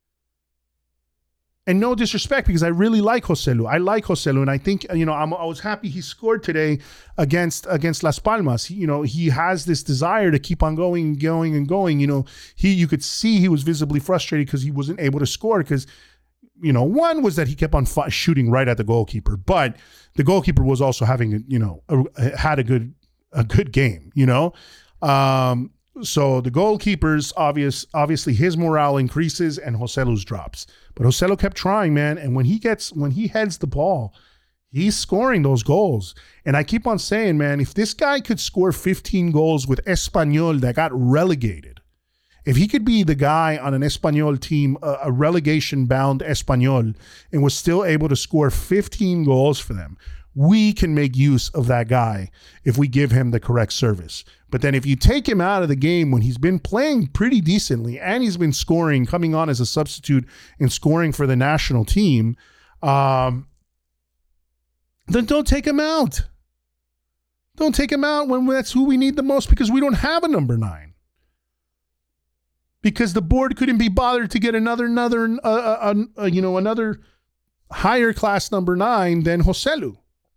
And no disrespect, because I really like Joselu. I like Joselu, and I think, you know, I'm, I was happy he scored today against against Las Palmas. He, you know, he has this desire to keep on going and going and going. You know, he you could see he was visibly frustrated because he wasn't able to score because, you know, one was that he kept on f- shooting right at the goalkeeper, but the goalkeeper was also having, you know, a, had a good a good game. You know, um, so the goalkeeper's obvious, obviously his morale increases and Joselu's drops. But Joselu kept trying, man. And when he gets, when he heads the ball, he's scoring those goals. And I keep on saying, man, if this guy could score fifteen goals with Espanyol that got relegated, if he could be the guy on an Espanyol team, a, a relegation-bound Espanyol, and was still able to score fifteen goals for them, we can make use of that guy if we give him the correct service. But then if you take him out of the game when he's been playing pretty decently and he's been scoring, coming on as a substitute and scoring for the national team, um, then don't take him out. Don't take him out when that's who we need the most, because we don't have a number nine. Because the board couldn't be bothered to get another, another, uh, uh, uh, you know, another higher class number nine than Joselu.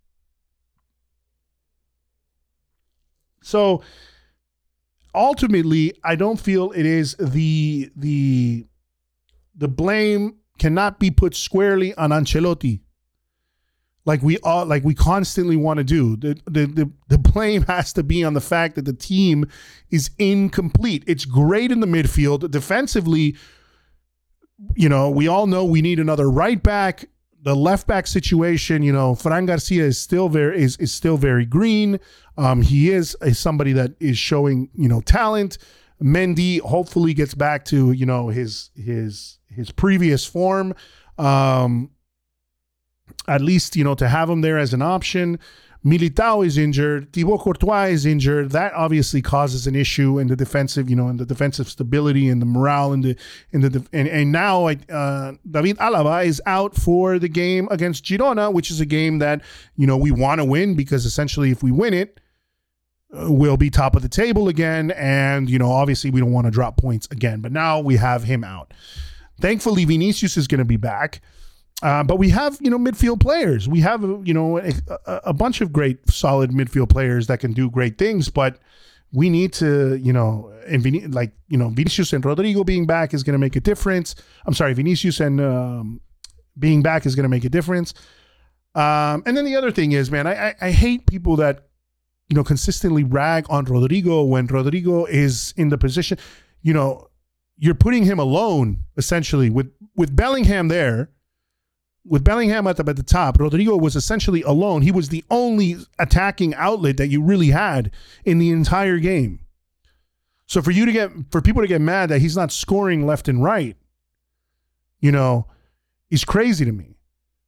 So ultimately, I don't feel it is the the the blame cannot be put squarely on Ancelotti, like we all like we constantly want to do. The, the the the blame has to be on the fact that the team is incomplete. It's great in the midfield, defensively. You know, we all know we need another right back. The left back situation, you know, Fran Garcia is still very is is still very green. Um, he is, is somebody that is showing, you know, talent. Mendy hopefully gets back to, you know, his his his previous form. Um, at least, you know, to have him there as an option. Militao is injured. Thibaut Courtois is injured. That obviously causes an issue in the defensive, you know, in the defensive stability and the morale in the in the and and now uh, David Alaba is out for the game against Girona, which is a game that, you know, we want to win, because essentially if we win it, uh, we'll be top of the table again, and, you know, obviously we don't want to drop points again. But now we have him out. Thankfully, Vinicius is going to be back. Uh, but we have, you know, midfield players. We have, you know, a, a bunch of great, solid midfield players that can do great things. But we need to, you know, and Vin- like, you know, Vinicius and Rodrigo being back is going to make a difference. I'm sorry, Vinicius and um, being back is going to make a difference. Um, and then the other thing is, man, I, I, I hate people that, you know, consistently rag on Rodrigo when Rodrigo is in the position. You know, you're putting him alone, essentially, with, with Bellingham there. With Bellingham at the, at the top, Rodrigo was essentially alone. He was the only attacking outlet that you really had in the entire game. So for you to get, for people to get mad that he's not scoring left and right, you know, is crazy to me.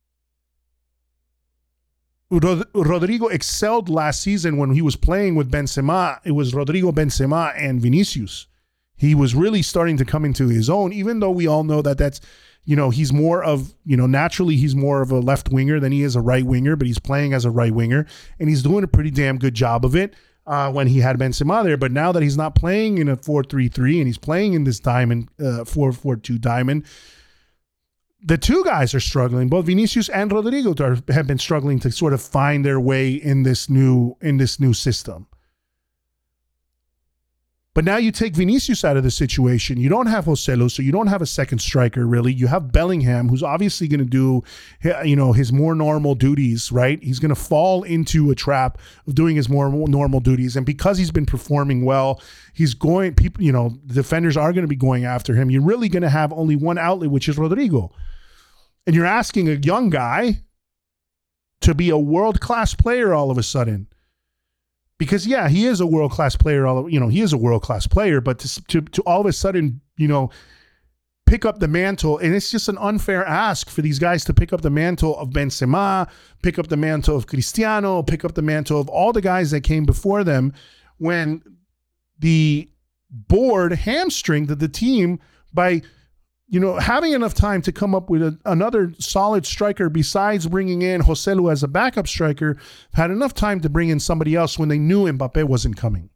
Rod- Rodrigo excelled last season when he was playing with Benzema. It was Rodrigo, Benzema, and Vinicius. He was really starting to come into his own, even though we all know that that's, you know, he's more of, you know, naturally he's more of a left winger than he is a right winger, but he's playing as a right winger and he's doing a pretty damn good job of it uh, when he had Benzema there. But now that he's not playing in a four three three and he's playing in this diamond, uh, four four two diamond, the two guys are struggling. Both Vinicius and Rodrigo are, have been struggling to sort of find their way in this new, in this new system. But now you take Vinicius out of the situation. You don't have Joselu, so you don't have a second striker, really. You have Bellingham, who's obviously going to do, you know, his more normal duties, right? He's going to fall into a trap of doing his more normal duties. And because he's been performing well, he's going, people, you know, the defenders are going to be going after him. You're really going to have only one outlet, which is Rodrigo. And you're asking a young guy to be a world-class player all of a sudden. Because, yeah, he is a world-class player. All you know, he is a world-class player. But to, to to all of a sudden, you know, pick up the mantle, and it's just an unfair ask for these guys to pick up the mantle of Benzema, pick up the mantle of Cristiano, pick up the mantle of all the guys that came before them, when the board hamstringed the team by, you know, having enough time to come up with a, another solid striker besides bringing in Joselu as a backup striker, had enough time to bring in somebody else when they knew Mbappe wasn't coming.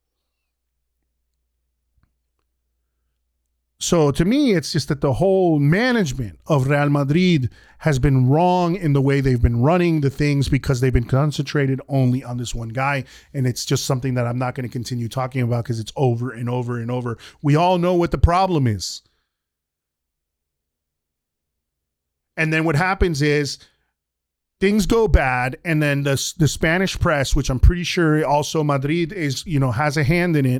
So to me, it's just that the whole management of Real Madrid has been wrong in the way they've been running the things, because they've been concentrated only on this one guy. And it's just something that I'm not going to continue talking about because it's over and over and over. We all know what the problem is. And then what happens is things go bad, and then the the Spanish press, which I'm pretty sure also Madrid is, you know, has a hand in it.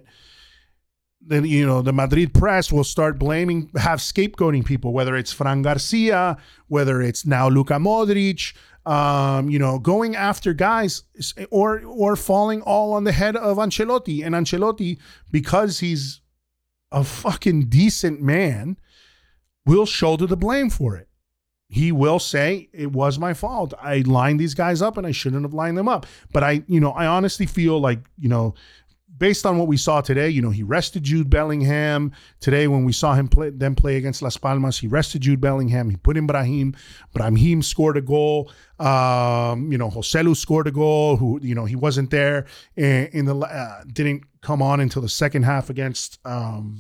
Then, you know, the Madrid press will start blaming, have scapegoating people, whether it's Fran Garcia, whether it's now Luka Modric, um, you know, going after guys, or or falling all on the head of Ancelotti. And Ancelotti, because he's a fucking decent man, will shoulder the blame for it. He will say, it was my fault. I lined these guys up and I shouldn't have lined them up. But I, you know, I honestly feel like, you know, based on what we saw today, you know, he rested Jude Bellingham. Today, when we saw him play, them play against Las Palmas, he rested Jude Bellingham. He put in Brahim. Brahim scored a goal. Um, you know, Joselu scored a goal, who, you know, he wasn't there in, in the, uh, didn't come on until the second half against, um,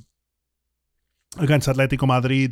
against Atletico Madrid.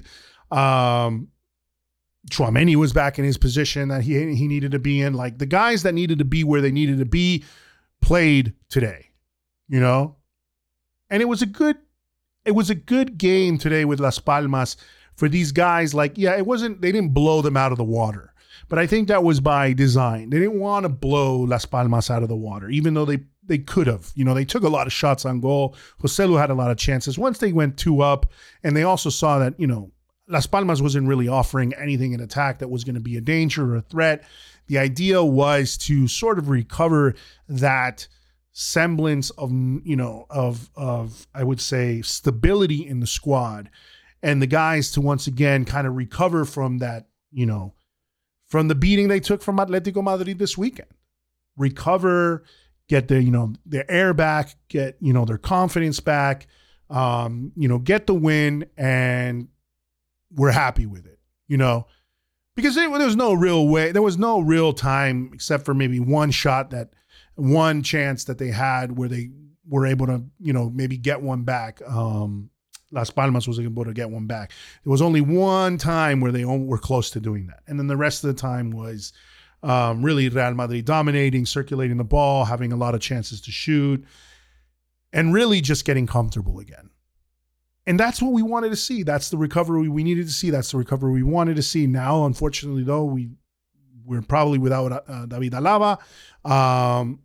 Um, Tchouaméni was back in his position that he he needed to be in. Like, the guys that needed to be where they needed to be played today, you know? And it was a good, it was a good game today with Las Palmas for these guys. Like, yeah, it wasn't, they didn't blow them out of the water, but I think that was by design. They didn't want to blow Las Palmas out of the water, even though they, they could have. You know, they took a lot of shots on goal. Joselu had a lot of chances. Once they went two up, and they also saw that, you know, Las Palmas wasn't really offering anything in attack that was going to be a danger or a threat. The idea was to sort of recover that semblance of, you know, of, of, I would say, stability in the squad, and the guys to once again kind of recover from that, you know, from the beating they took from Atletico Madrid this weekend. Recover, get their, you know, their air back, get, you know, their confidence back, um, you know, get the win, and we're happy with it, you know, because there, there was no real way. There was no real time, except for maybe one shot, that one chance that they had where they were able to, you know, maybe get one back. Um, Las Palmas was able to get one back. There was only one time where they were close to doing that. And then the rest of the time was um, really Real Madrid dominating, circulating the ball, having a lot of chances to shoot, and really just getting comfortable again. And that's what we wanted to see. That's the recovery we needed to see. That's the recovery we wanted to see. Now, unfortunately, though, we, we're probably without uh, David Alaba. Um,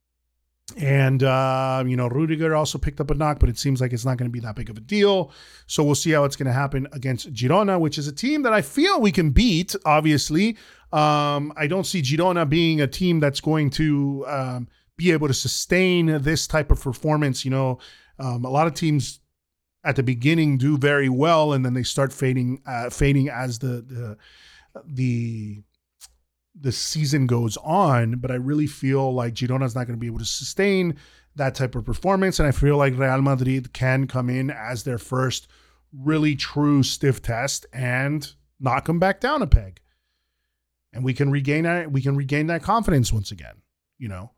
and, uh, you know, Rudiger also picked up a knock, but it seems like it's not going to be that big of a deal. So we'll see how it's going to happen against Girona, which is a team that I feel we can beat, obviously. Um, I don't see Girona being a team that's going to um, be able to sustain this type of performance. You know, um, a lot of teams at the beginning do very well, and then they start fading, uh, fading as the, the the the season goes on. But I really feel like Girona's not going to be able to sustain that type of performance, and I feel like Real Madrid can come in as their first really true stiff test and knock them back down a peg, and we can regain that we can regain that confidence once again. You know.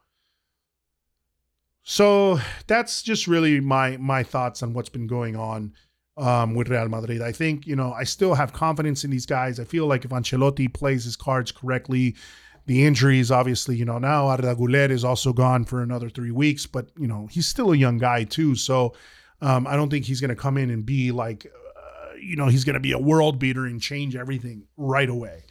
So that's just really my my thoughts on what's been going on um, with Real Madrid. I think, you know, I still have confidence in these guys. I feel like if Ancelotti plays his cards correctly, the injuries, obviously, you know, now Arda Güler is also gone for another three weeks, but, you know, he's still a young guy too. So Um, I don't think he's going to come in and be like, uh, you know, he's going to be a world beater and change everything right away.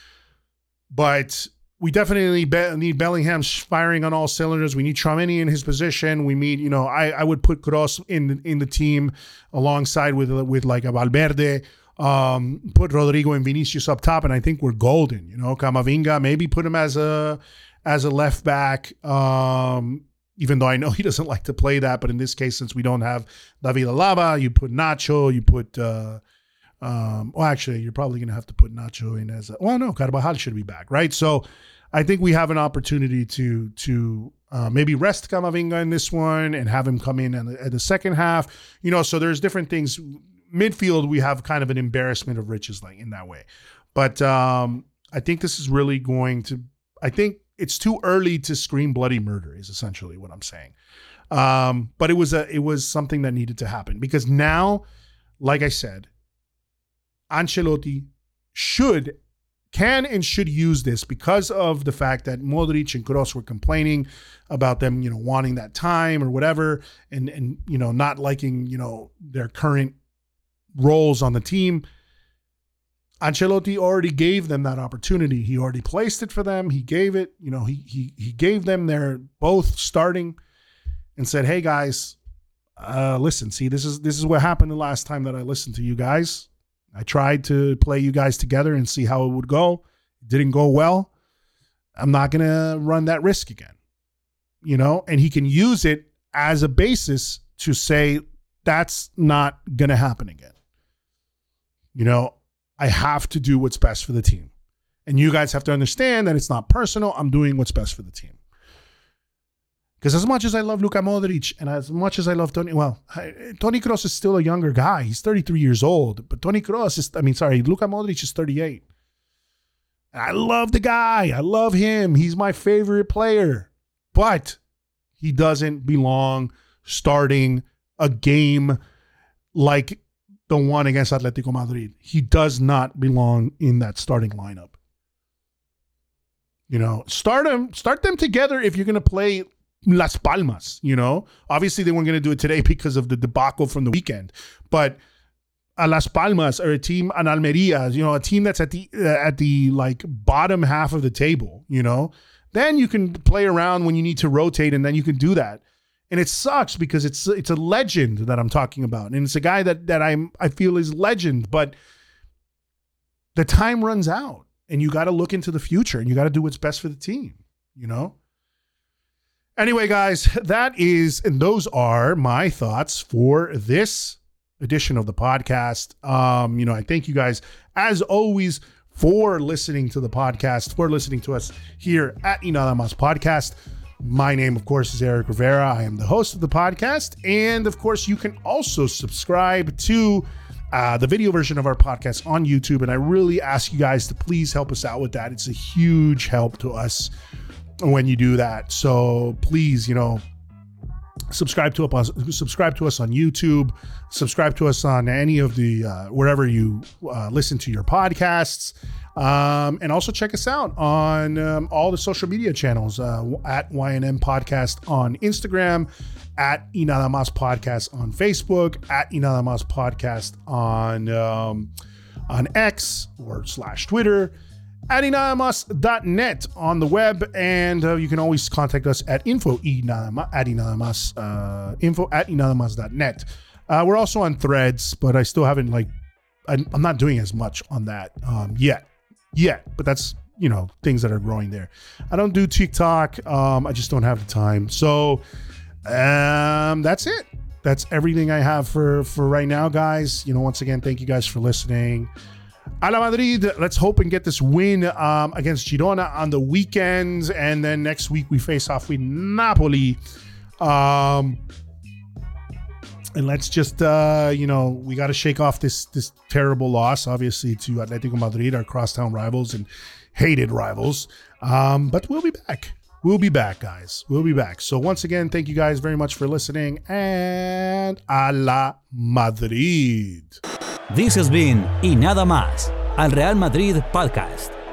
But we definitely be- need Bellingham firing on all cylinders. We need Tchouaméni in his position. We need, you know, I, I would put Kroos in in the team alongside with with like a Valverde. Um, put Rodrigo and Vinicius up top, and I think we're golden. You know, Camavinga, maybe put him as a as a left back. Um, even though I know he doesn't like to play that, but in this case, since we don't have David Alaba, you put Nacho, you put. Uh, Um, well, actually, you're probably going to have to put Nacho in as a, well, no, Carvajal should be back, right? So I think we have an opportunity to to uh, maybe rest Camavinga in this one and have him come in in the, in the second half. You know, so there's different things. Midfield, we have kind of an embarrassment of riches like in that way. But um, I think this is really going to, I think it's too early to scream bloody murder is essentially what I'm saying. Um, but it was a it was something that needed to happen because now, like I said, Ancelotti should, can and should use this because of the fact that Modric and Kroos were complaining about them, you know, wanting that time or whatever, and and you know not liking you know their current roles on the team. Ancelotti already gave them that opportunity. He already placed it for them. He gave it, you know, he he he gave them their both starting, and said, "Hey guys, uh, listen, see, this is this is what happened the last time that I listened to you guys. I tried to play you guys together and see how it would go. It didn't go well. I'm not going to run that risk again." You know, and he can use it as a basis to say, that's not going to happen again. You know, I have to do what's best for the team. And you guys have to understand that it's not personal. I'm doing what's best for the team. Because as much as I love Luka Modric and as much as I love Toni, well, Toni Kroos is still a younger guy. He's thirty-three years old. But Toni Kroos is, I mean, sorry, Luka Modric is thirty-eight. I love the guy. I love him. He's my favorite player. But he doesn't belong starting a game like the one against Atletico Madrid. He does not belong in that starting lineup. You know, start them, start them together if you're going to play Las Palmas, you know. Obviously, they weren't going to do it today because of the debacle from the weekend. But a Las Palmas or a team, an Almeria, you know, a team that's at the uh, at the like bottom half of the table, you know, then you can play around when you need to rotate, and then you can do that. And it sucks because it's it's a legend that I'm talking about, and it's a guy that that I'm I feel is legend, but the time runs out, and you got to look into the future, and you got to do what's best for the team, you know. Anyway, guys, that is, and those are my thoughts for this edition of the podcast. Um, you know, I thank you guys, as always, for listening to the podcast, for listening to us here at Y Nada Más Podcast. My name, of course, is Eric Rivera. I am the host of the podcast. And, of course, you can also subscribe to uh, the video version of our podcast on YouTube. And I really ask you guys to please help us out with that. It's a huge help to us when you do that. So please, you know, subscribe to us, subscribe to us on YouTube, subscribe to us on any of the, uh, wherever you uh, listen to your podcasts. Um, and also check us out on um, all the social media channels, uh, at Y N M Podcast on Instagram, at Y Nada Más Podcast on Facebook, at Y Nada Más Podcast on, um, on X or slash Twitter, at y nada mas dot net on the web, and uh, you can always contact us at info at y nada mas, uh, info at y nada mas dot net. Uh, we're also on Threads, but I still haven't like I, I'm not doing as much on that um, yet, yet. But that's, you know, things that are growing there. I don't do TikTok. Um, I just don't have the time. So um, that's it. That's everything I have for for right now, guys. You know, once again, thank you guys for listening. A la Madrid, let's hope and get this win um, against Girona on the weekend. And then next week we face off with Napoli. Um, and let's just, uh, you know, we got to shake off this this terrible loss, obviously, to Atletico Madrid, our crosstown rivals and hated rivals. Um, but we'll be back. We'll be back, guys. We'll be back. So once again, thank you guys very much for listening. And a la Madrid. This has been Y Nada Más, al Real Madrid Podcast.